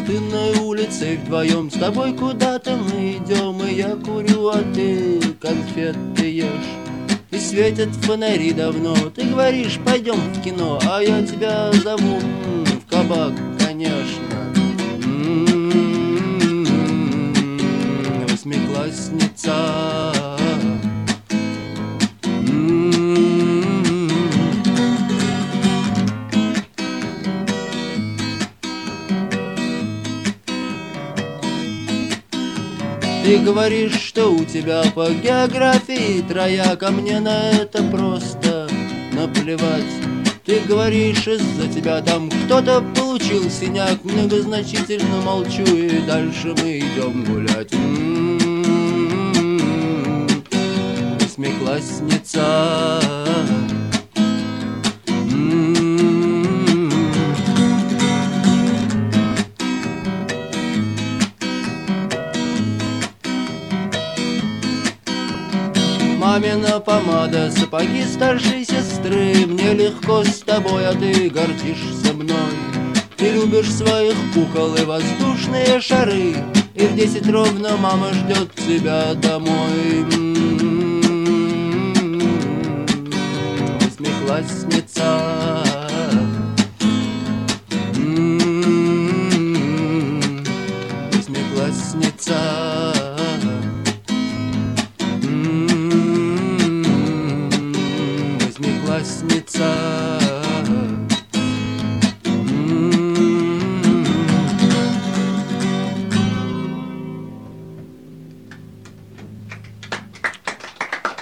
пустынной улицей вдвоем с тобой куда-то мы идем, и я курю, а ты конфеты ешь. И светят фонари давно, ты говоришь, пойдем в кино, а я тебя зову в кабак, конечно. Восьмиклассница. Ты говоришь, что у тебя по географии трояк, а мне на это просто наплевать. Ты говоришь, из-за тебя там кто-то получил синяк. Многозначительно молчу, и дальше мы идем гулять. Восьмиклассница. Мамина помада, сапоги старшей сестры. Мне легко с тобой, а ты гордишься мной. Ты любишь своих кукол и воздушные шары, и в 10 ровно мама ждет тебя домой. Восьмиклассница. Восьмиклассница. Восьмиклассница.